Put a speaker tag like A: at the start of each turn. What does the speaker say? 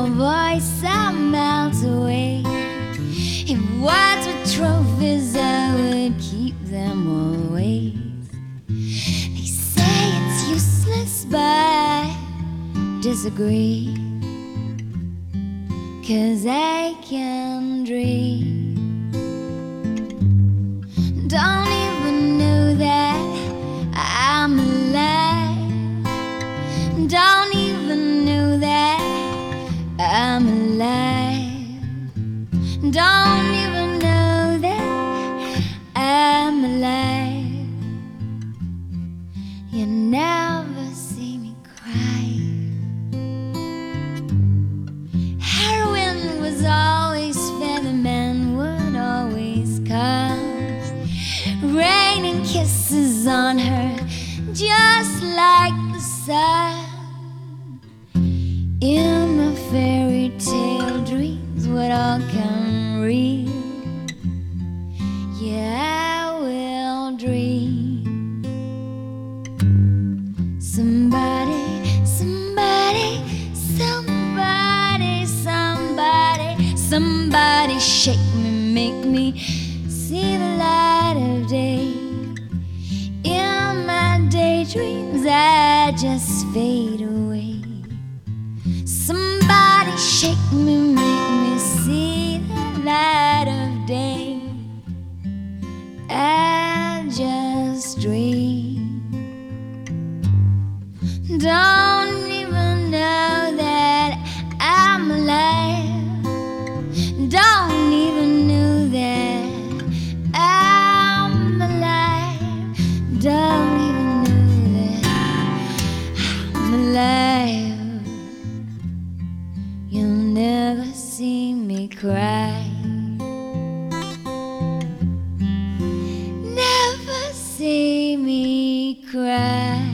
A: your voice are miles away. If words were trophies, I would keep them always. They say it's useless, but I disagree, 'cause I can dream. Don't even know that I'm alive. Don't even know that I'm alive. Don't even know that I'm alive. You never see me cry. Heroin was always fair, the man would always come, raining kisses on her just like the sun. In my fairy tale dreams would all come real. Yeah, I will dream. Somebody, somebody, somebody, somebody, somebody shake me, make me see the light of day. In my daydreams I just fade away. Somebody shake me, make me see the light of day. I just dream. Don't even know that I'm alive. Don't even know that I'm alive. Don't even know that I'm alive. You'll never see me cry. Never see me cry.